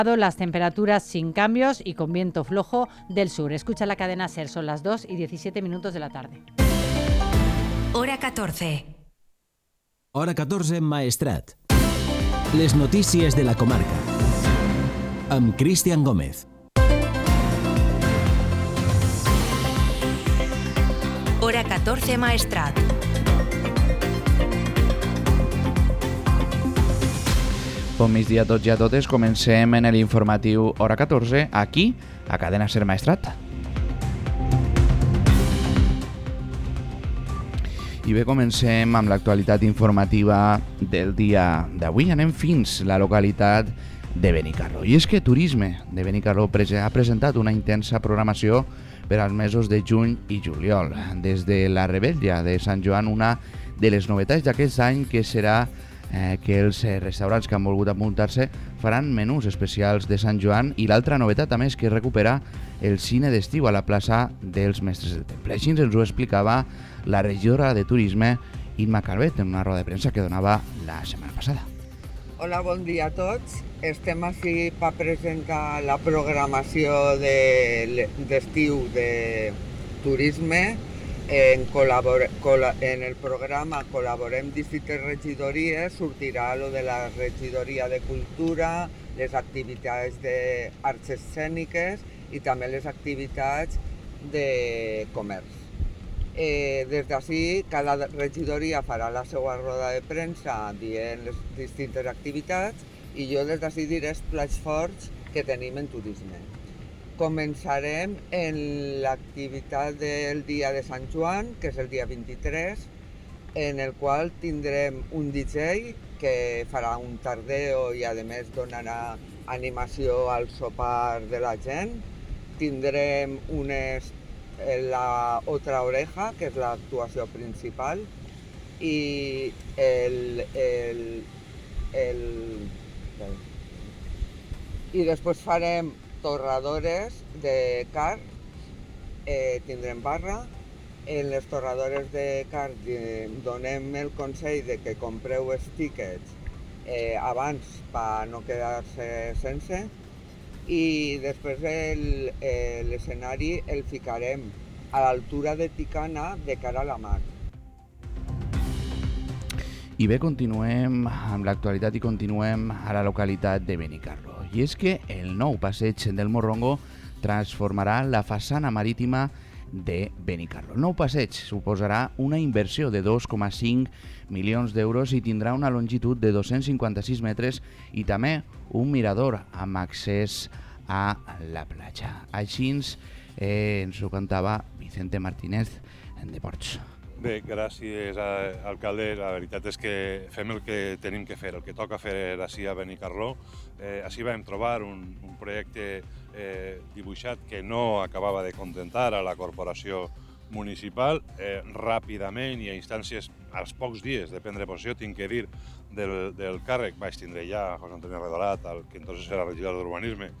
Las temperaturas sin cambios y con viento flojo del sur. Escucha la cadena SER, son las 2:17 de la tarde. Hora 14. Hora 14, Maestrat. Les notícies de la comarca. Amb Cristian Gómez. Hora 14, Maestrat. Bon migdia a tots i a totes. Comencem en l'informatiu Hora 14, aquí, a Cadena SER Maestrat. I bé, comencem amb l'actualitat informativa del dia d'avui. Anem fins a la localitat de Benicarló. I és que Turisme de Benicarló ha presentat una intensa programació per als mesos de juny i juliol. Des de la Rebetlla de Sant Joan, una de les novetats d'aquest any que serà que els restaurants que han volgut apuntar-se faran menús especials de Sant Joan, i l'altra novetat també és que recupera el cine d'estiu a la plaça dels Mestres del Temple. Així ens ho explicava la regidora de Turisme, Imma Calvet, en una roda de premsa que donava la setmana passada. Hola, bon dia a tots. Estem així per presentar la programació d'estiu de Turisme. En el programa col·laborem distintes regidories, sortirà lo de la regidoria de Cultura, les activitats d'arts escèniques i també les activitats de comerç. Des d'ací, cada regidoria farà la seva roda de premsa dient les distintes activitats i jo des d'ací diré els plats forts que tenim en Turisme. Començarem en l'activitat del dia de Sant Joan, que és el dia 23, en el qual tindrem un DJ que farà un tardeo i a més donarà animació al sopar de la gent. Tindrem la Otra Oreja, que és l'actuació principal, i i després farem torradores de carn, tindrem barra. En les torradores de carn donem el consell de que compreu els tíquets abans per no quedar-se sense, i després l'escenari el ficarem a l'altura de Ticana de cara a la mar. I bé, continuem amb l'actualitat i continuem a la localitat de Benicarló. I és que el nou passeig del Morrongo transformarà la façana marítima de Benicarló. El nou passeig suposarà una inversió de 2,5 milions d'euros i tindrà una longitud de 256 metres i també un mirador amb accés a la platja. Així ens ho contava Vicente Martínez de Ports. Bé, gràcies, alcalde. La veritat és que fem el que tenim que fer, el que toca fer ací a Benicarló. Així vam trobar un projecte dibuixat que no acabava de contentar a la corporació municipal. Ràpidament i a instàncies, als pocs dies de prendre possessió, tinc que dir, del càrrec, vaig tindre ja José Antonio Redolat, el que entonces era regidor d'Urbanisme,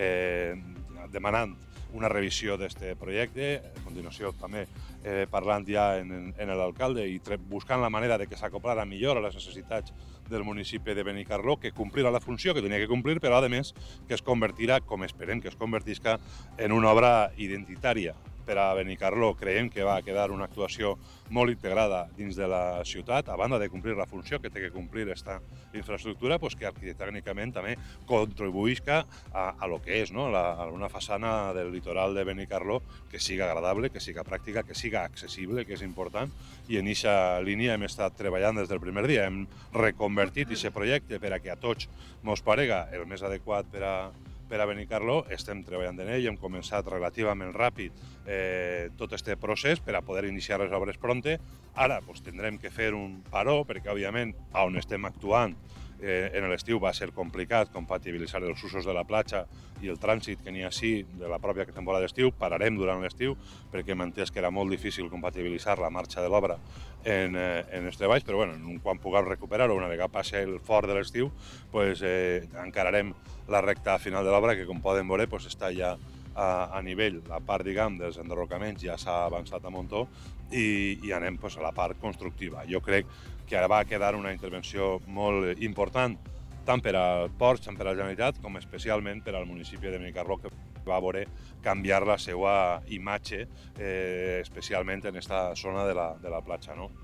demanant una revisió d'aquest projecte. A continuació també parlant ja en l'alcalde i buscant la manera de que s'acoplara millor a les necessitats del municipi de Benicarló, que complirà la funció que tenia que complir, però a més que es convertirà, com esperem que es convertisca, en una obra identitària per a Benicarló. Creiem que va quedar una actuació molt integrada dins de la ciutat, a banda de complir la funció que té que complir aquesta infraestructura, que arquitectònicament també contribuïsca a lo que és una façana del litoral de Benicarló que siga agradable, que siga pràctica, que siga accessible, que és important, i en aquesta línia hem estat treballant des del primer dia. Hem reconvertit aquest projecte per a que a tots mos parega el més adequat per a Benicarló. Estem treballant en ell, hem començat relativament ràpid tot aquest procés per a poder iniciar les obres prompte. Ara tindrem que fer un paró perquè, òbviament, on estem actuant en l'estiu va ser complicat compatibilitzar els usos de la platja i el trànsit que n'hi ha així de la pròpia temporada d'estiu. Pararem durant l'estiu perquè hem entès que era molt difícil compatibilitzar la marxa de l'obra en els treballs, però quan puguem recuperar-ho, una vegada passi el fort de l'estiu, encararem la recta final de l'obra, que com poden veure està ja a nivell. La part, dels enderrocaments ja s'ha avançat a muntó i anem a la part constructiva. Jo crec que ara va quedar una intervenció molt important tant per al Port, tant per a la Generalitat, com especialment per al municipi de Benicarló, que va voler canviar la seva imatge, especialment en aquesta zona de la platja, no?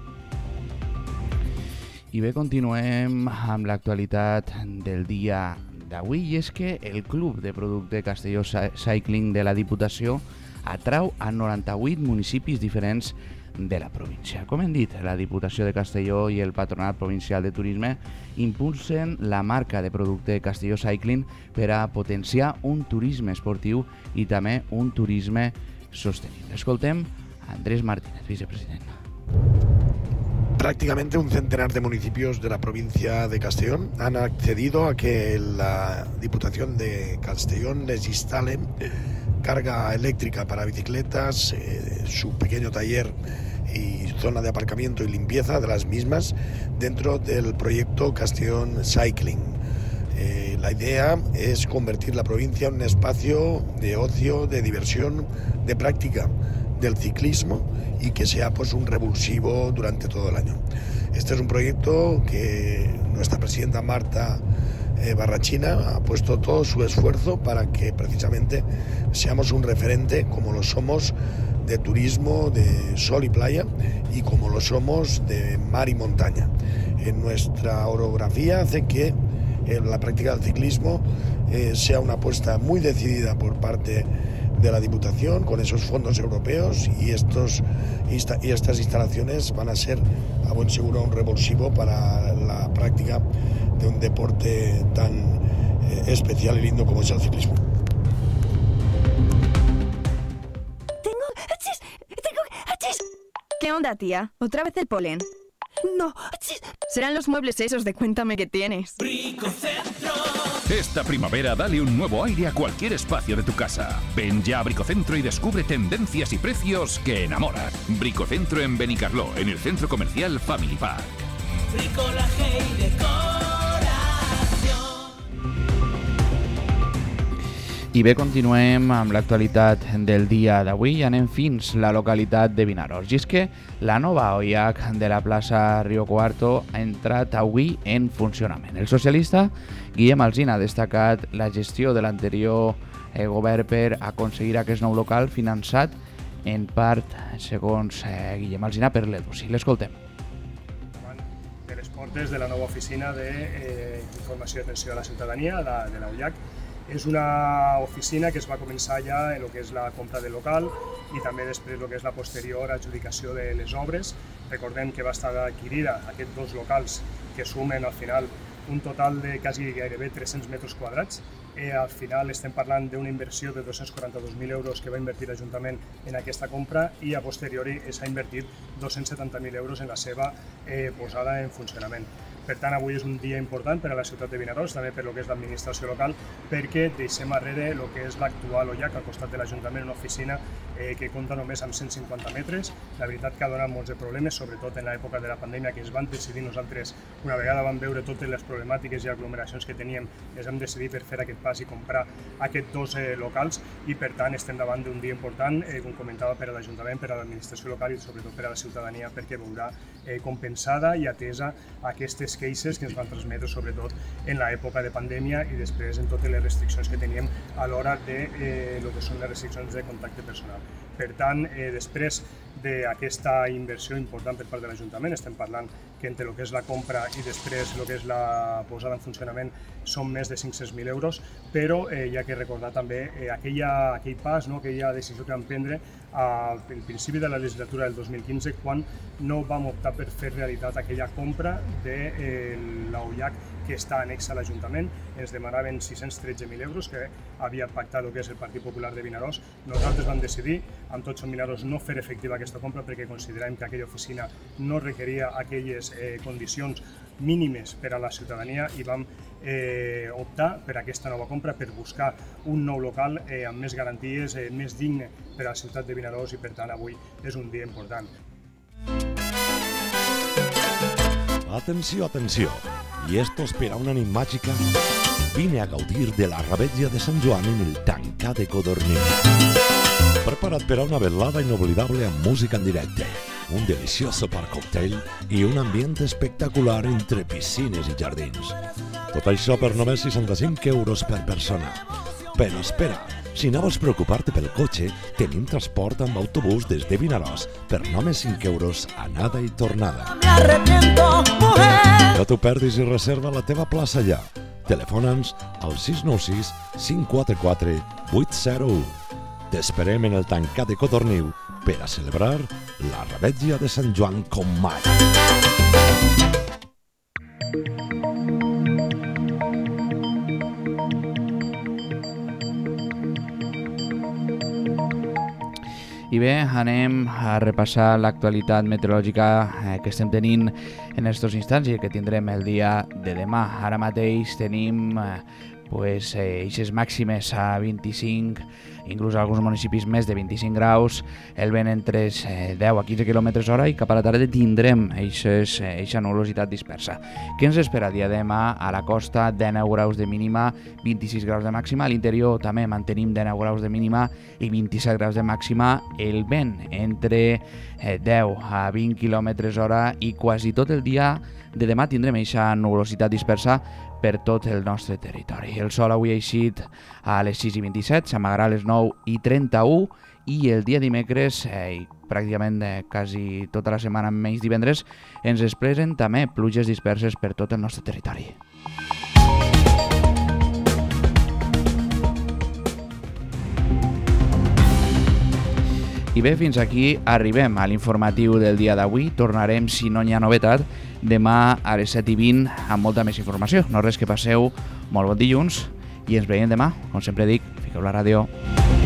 I bé, continuem amb l'actualitat del dia d'avui, i és que el Club de Producte Castelló Cycling de la Diputació atrau a 98 municipis diferents de la província. Com hem dit, la Diputació de Castelló i el Patronat Provincial de Turisme impulsen la marca de producte Castelló Cycling per a potenciar un turisme esportiu i també un turisme sostenible. Escoltem a Andrés Martínez, vicepresident. Prácticamente un centenar de municipios de la provincia de Castellón han accedido a que la Diputación de Castellón les instale carga eléctrica para bicicletas, su pequeño taller y zona de aparcamiento y limpieza de las mismas dentro del proyecto Castellón Cycling. La idea es convertir la provincia en un espacio de ocio, de diversión, de práctica del ciclismo y que sea pues un revulsivo durante todo el año. Este es un proyecto que nuestra presidenta Marta Barrachina ha puesto todo su esfuerzo para que precisamente seamos un referente como lo somos de turismo, de sol y playa, y como lo somos de mar y montaña. En nuestra orografía hace que la práctica del ciclismo sea una apuesta muy decidida por parte de la Diputación con esos fondos europeos, y estas instalaciones van a ser a buen seguro un revulsivo para la práctica de un deporte tan especial y lindo como es el ciclismo. Tengo... ¿Qué onda, tía? ¿Otra vez el polen? No. Serán los muebles esos de Cuéntame qué tienes. Bricocentro. Esta primavera dale un nuevo aire a cualquier espacio de tu casa. Ven ya a Bricocentro y descubre tendencias y precios que enamoran. Bricocentro en Benicarló, en el centro comercial Family Park. Bricolaje y decoración. I bé, continuem amb l'actualitat del dia d'avui i anem fins la localitat de Vinaròs. I és que la nova OIAC de la plaça Rio Cuarto ha entrat avui en funcionament. El socialista Guillem Alsina ha destacat la gestió de l'anterior govern per aconseguir aquest nou local, finançat en part, segons Guillem Alsina, per l'EDUSI. L'escoltem. De les portes de la nova oficina d'informació i atenció a la ciutadania de la OIAC. És una oficina que es va començar ja en el que és la compra del local i també després el que és la posterior adjudicació de les obres. Recordem que va estar adquirida aquests dos locals que sumen al final un total de gairebé 300 metres quadrats. Al final estem parlant d'una inversió de 242.000 euros que va invertir l'Ajuntament en aquesta compra i a posteriori s'ha invertit 270.000 euros en la seva posada en funcionament. Per tant, avui és un dia important per a la ciutat de Vinaròs, també per lo que és l'administració local, perquè deixem arrere el que és l'actual OIAC al costat de l'Ajuntament, una oficina que compta només amb 150 metres. La veritat que ha donat molts de problemes, sobretot en l'època de la pandèmia, que es van decidir nosaltres, una vegada vam veure totes les problemàtiques i aglomeracions que teníem, ens vam decidir per fer aquest pas i comprar aquests dos locals, i per tant estem davant d'un dia important, com comentava, per a l'Ajuntament, per a l'administració local i sobretot per a la ciutadania, perquè veurà compensada i atesa aquestes queixes que ens van transmetre sobretot en l'època de pandèmia i després en totes les restriccions que teníem a l'hora de lo que són les restriccions de contacte personal. Per tant, després d'aquesta inversió important per part de l'Ajuntament, estem parlant que entre el que és la compra i després el que és la posada en funcionament són més de 500.000 euros, però hi ha que recordar també aquell pas, aquella decisió que vam prendre al principi de la legislatura del 2015, quan no vam optar per fer realitat aquella compra de l'OIAC que està anexa a l'Ajuntament. Ens demanaven 613.000 euros que havia pactat el que és el Partit Popular de Vinaròs. Nosaltres vam decidir, amb tots som Vinaròs, no fer efectiva aquesta compra perquè consideràvem que aquella oficina no requeria aquelles condicions mínimes per a la ciutadania i vam optar per aquesta nova compra, per buscar un nou local amb més garanties, més digne per a la ciutat de Vinaròs, i per tant avui és un dia important. Atenció, atenció, y esto espera una nit màgica. Vine a gaudir de la Revetlla de Sant Joan en el Tancà de Codorniu. Preparat per a una velada inoblidable amb música en directe, un delicioso bar còctel i un ambient espectacular entre piscines i jardins. Tot això per només 65 euros per persona. Però espera, si no vols preocupar-te pel cotxe, tenim transport amb autobús des de Vinaròs per només 5 euros anada i tornada. No t'ho perdis i reserva la teva plaça allà. Telefona'ns al 696 544 801. T'esperem en el tancat de Codorniu per a celebrar la Revetlla de Sant Joan com mai. I bé, anem a repassar l'actualitat meteorològica que estem tenint en aquests instants i que tindrem el dia de demà. Ara mateix tenim eixes màximes a 25, inclús a alguns municipis més de 25 graus, el vent entre 10 a 15 km/h i cap a la tarda tindrem eixa nuvolositat dispersa. Què ens espera dia de demà? A la costa 19 graus de mínima, 26 graus de màxima, a l'interior també mantenim 19 graus de mínima i 27 graus de màxima, el vent entre 10 a 20 km/h i quasi tot el dia de demà tindrem eixa nuvolositat dispersa per tot el nostre territori. El sol avui ha eixit a les 6:27, s'amagarà a les 9:31 i el dia dimecres, pràcticament quasi tota la setmana menys divendres, ens esperen també pluges disperses per tot el nostre territori. I bé, fins aquí arribem a l'informatiu del dia d'avui. Tornarem, si no hi ha novetat, demà a les 7:20 amb molta més informació. No res, que passeu molt bon dilluns i ens veiem demà. Com sempre dic, fiqueu la ràdio.